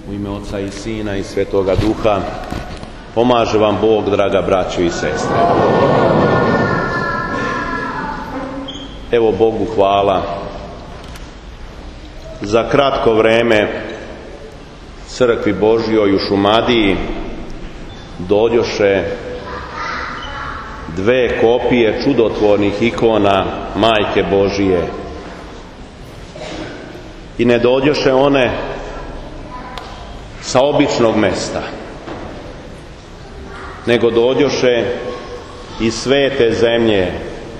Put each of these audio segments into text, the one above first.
U ime Oca i Sina i Svetoga Duha, pomaže vam Bog, draga braćo i sestre. Evo Bogu hvala za kratko vreme Crkvi Božjoj u Šumadiji dođoše dve kopije čudotvornih ikona Majke Božije. I ne dođoše one sa običnog mesta, nego dođoše iz svete zemlje,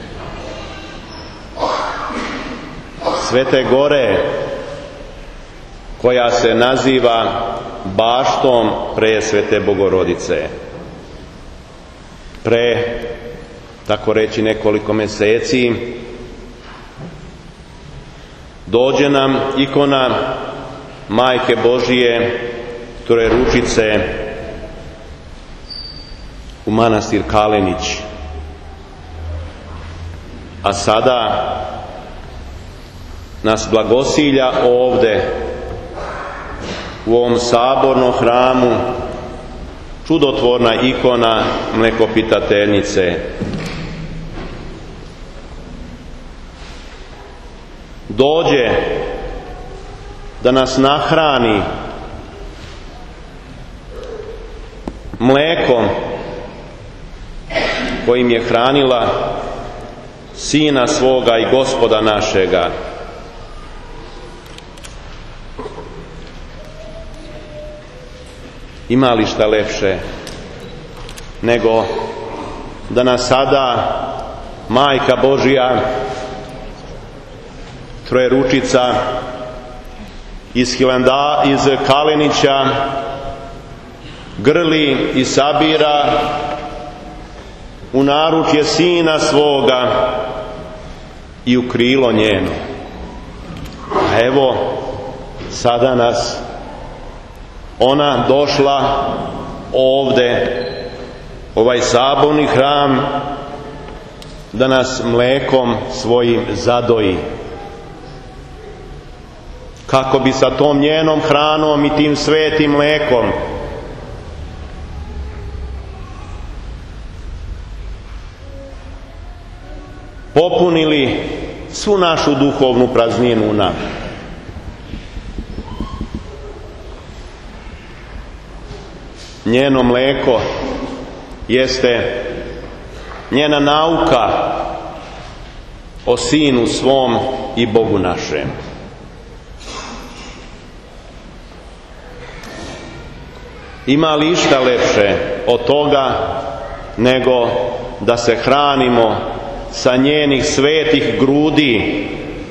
Svete Gore, koja se naziva baštom Presvete Bogorodice. Pre, tako reći, nekoliko meseci dođe nam ikona Majke Božije Trojeručice u manastir Kalenić. A sada nas blagosilja ovde u ovom sabornom hramu čudotvorna ikona Mlekopitateljice. Dođe da nas nahrani mlekom kojim je hranila Sina svoga i Gospoda našega. Ima li šta lepše nego da nas sada Majka Božja Trojeručica iz Kalenića grli i sabira u naručje Sina svoga i u krilo njeno. A evo, sada nas ona došla ovde, ovaj saborni hram, da nas mlekom svojim zadoji, kako bi sa tom njenom hranom i tim svetim mlekom popunili svu našu duhovnu prazninu nam. Njeno mleko jeste njena nauka o Sinu svom i Bogu našem. Ima li išta lepše od toga nego da se hranimo sa njenih svetih grudi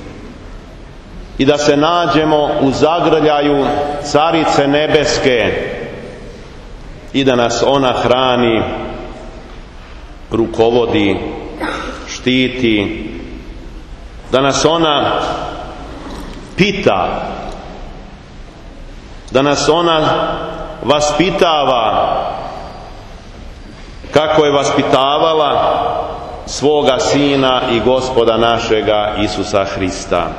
i da se nađemo u zagrljaju Carice Nebeske i da nas ona hrani, rukovodi, štiti, da nas ona pita, da nas ona vaspitava kako je vaspitavala svoga Sina i Gospoda našega Isusa Hrista.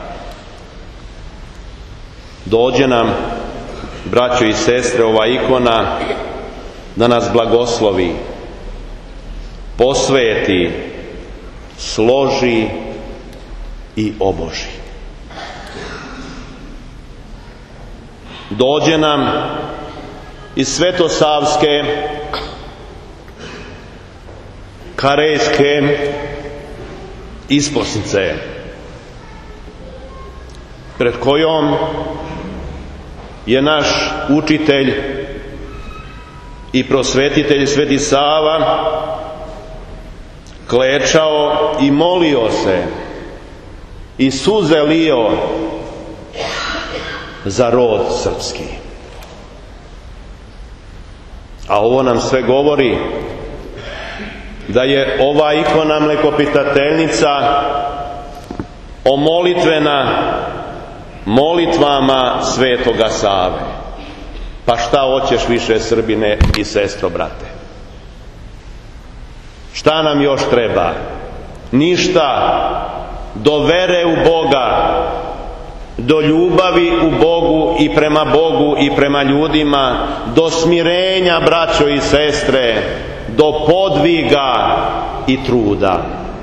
Dođe nam, braćo i sestre, ova ikona da nas blagoslovi, posveti, složi i oboži. Dođe nam iz Svetosavske Karejske isposnice, pred kojom je naš učitelj i prosvetitelj Sveti Sava klečao i molio se i suze lio za rod srpski. A ovo nam sve govori da je ova ikona Mlekopitateljica omolitvena molitvama Svetoga Save. Pa šta hoćeš više, Srbine i sestro, brate? Šta nam još treba? Ništa. Do vere u Boga do ljubavi u Bogu i prema Bogu i prema ljudima, do smirenja, braćo i sestre, do podviga i truda.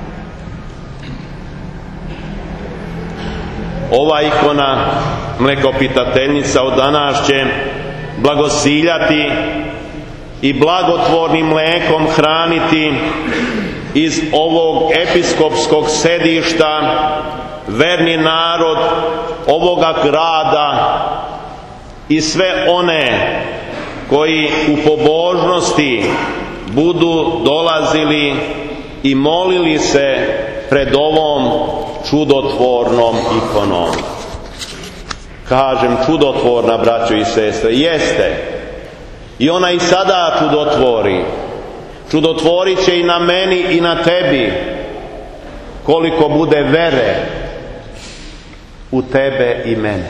Ova ikona mlekopitateljica od danas će blagosiljati i blagotvornim mlekom hraniti iz ovog episkopskog sedišta verni narod ovoga grada i sve one koji u pobožnosti budu dolazili i molili se pred ovom čudotvornom ikonom. Kažem čudotvorna, braćo i sestre, jeste. I ona i sada čudotvori. Čudotvorit će i na meni i na tebi, koliko bude vere u tebe i mene.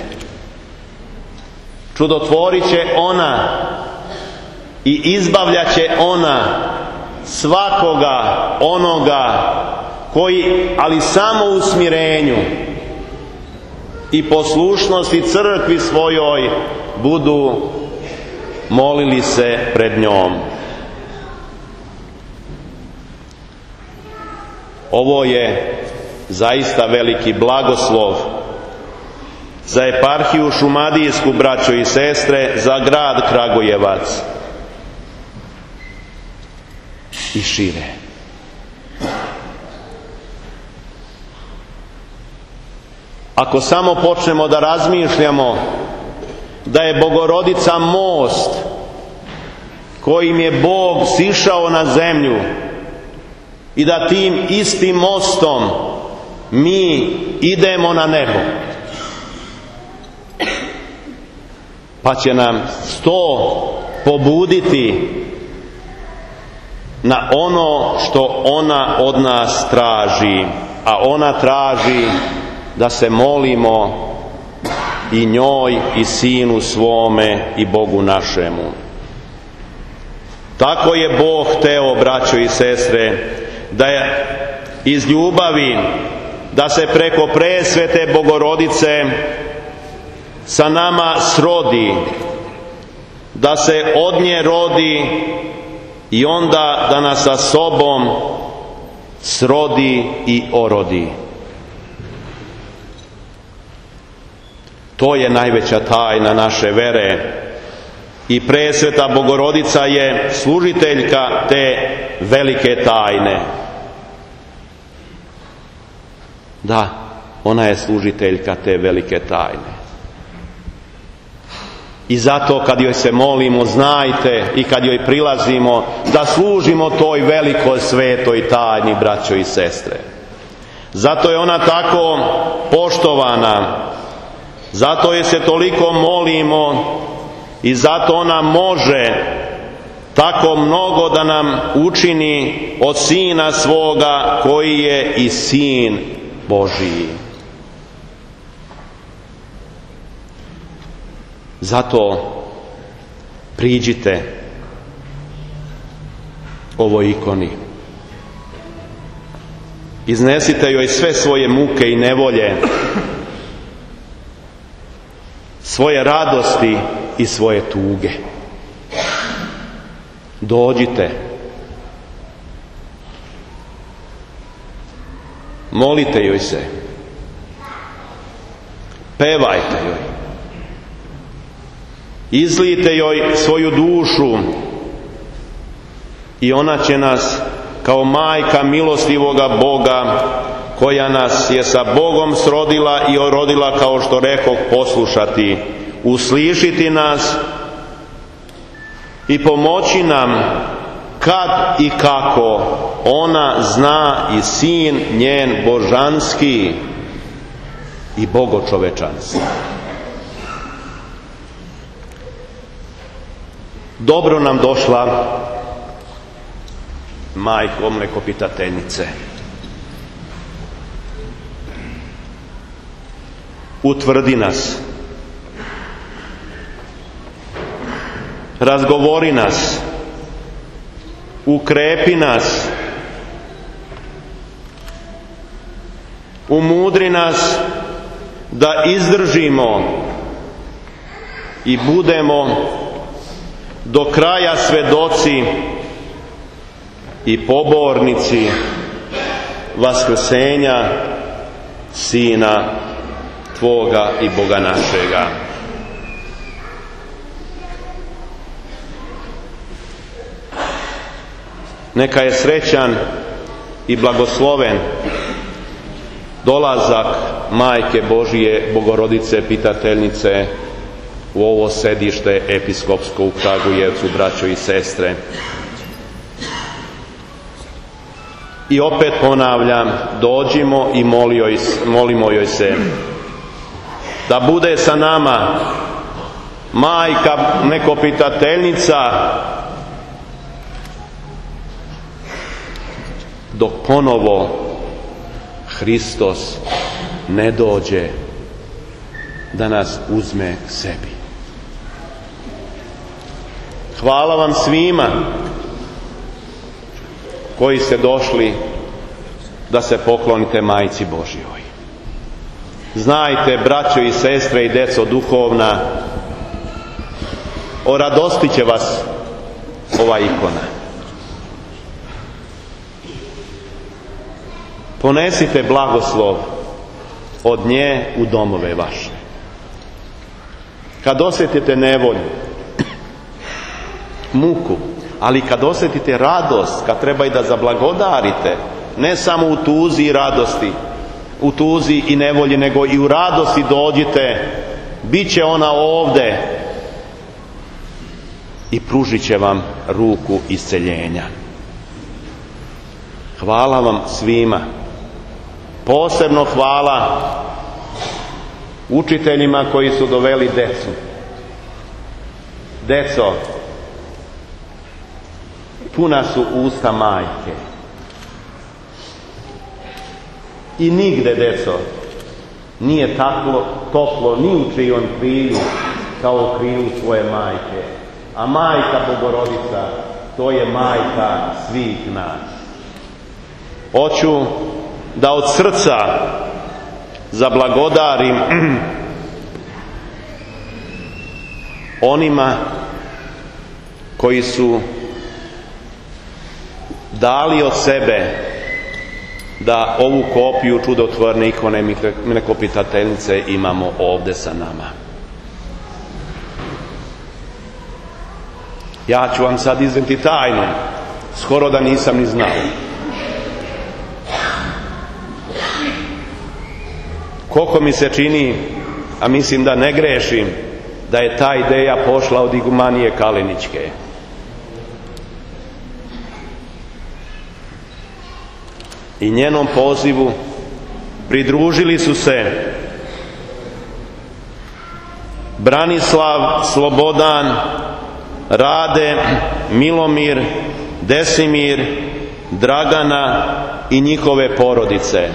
Čudotvorit će ona i izbavljat će ona svakoga onoga koji, ali samo u smirenju i poslušnosti crkvi svojoj, budu molili se pred njom. Ovo je zaista veliki blagoslov za eparhiju šumadijsku, braćo i sestre, za grad Kragujevac i šire. Ako samo počnemo da razmišljamo da je Bogorodica most kojim je Bog sišao na zemlju i da tim istim mostom mi idemo na nebo, pa će nam to pobuditi na ono što ona od nas traži, a ona traži da se molimo i njoj i Sinu svome i Bogu našemu. Tako je Bog hteo, braćo i sestre, da je iz ljubavi, da se preko presvete Bogorodice sa nama srodi, da se od nje rodi i onda da nas sa sobom srodi i orodi. To je najveća tajna naše vere i presveta Bogorodica je služiteljka te velike tajne. Da, ona je služiteljka te velike tajne. I zato kad joj se molimo, znajte, i kad joj prilazimo, da služimo toj velikoj svetoj tajni, braćo i sestre. Zato je ona tako poštovana, zato je se toliko molimo i zato ona može tako mnogo da nam učini od Sina svoga koji je i Sin Božiji. Zato priđite ovoj ikoni. Iznesite joj sve svoje muke i nevolje, svoje radosti i svoje tuge. Dođite. Molite joj se. Pevajte joj. Izlijte joj svoju dušu i ona će nas kao majka milostivoga Boga, koja nas je sa Bogom srodila i orodila, kao što rekoh, poslušati, uslišiti nas i pomoći nam kad i kako ona zna i Sin njen božanski i bogočovečanski. Dobro nam došla, majko mlekopitateljice. Utvrdi nas, razgovori nas, ukrepi nas, umudri nas da izdržimo i budemo do kraja svedoci i pobornici vaskrsenja Sina Tvoga i Boga našega. Neka je srećan i blagosloven dolazak Majke Božije Bogorodice Pitateljnice u ovo sedište episkopsko u Kragujevcu, braćo i sestre. I opet ponavljam, dođimo i molimo joj se da bude sa nama Majka Nekopitateljnica dok ponovo Hristos ne dođe da nas uzme sebi. Hvala vam svima koji ste došli da se poklonite Majci Božjoj. Znajte, braćo i sestre i deco duhovna, oradostit će vas ova ikona. Ponesite blagoslov od nje u domove vaše. Kad osjetite nevolju, muku, ali kad osjetite radost, kad treba i da zablagodarite, ne samo u tuzi i radosti, u tuzi i nevolji, nego i u radosti dođite, bit će ona ovde i pružit će vam ruku isceljenja. Hvala vam svima. Posebno hvala učiteljima koji su doveli decu. Deco, puna su usta majke. I nigde, deco, nije tako toplo ni u čijom krilu kao u krilu svoje majke. A Majka Bogorodica, to je majka svih nas. Hoću da od srca zablagodarim onima koji su dali od sebe da ovu kopiju čudotvorne ikone Nekopitateljnice imamo ovde sa nama. Ja ću vam sad izneti tajnu, skoro da nisam ni znao. Koliko mi se čini, a mislim da ne grešim, da je ta ideja pošla od igumanije Kalenićke. I njenom pozivu pridružili su se Branislav, Slobodan, Rade, Milomir, Desimir, Dragana i njihove porodice.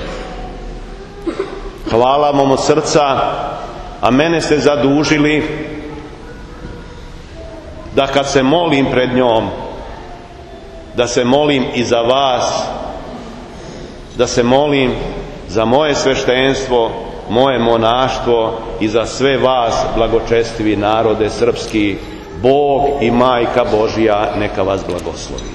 Hvala vam od srca, a mene ste zadužili da kad se molim pred njom, da se molim i za vas, da se molim za moje sveštenstvo, moje monaštvo i za sve vas, blagočestivi narode srpski. Bog i Majka Božja neka vas blagoslovi.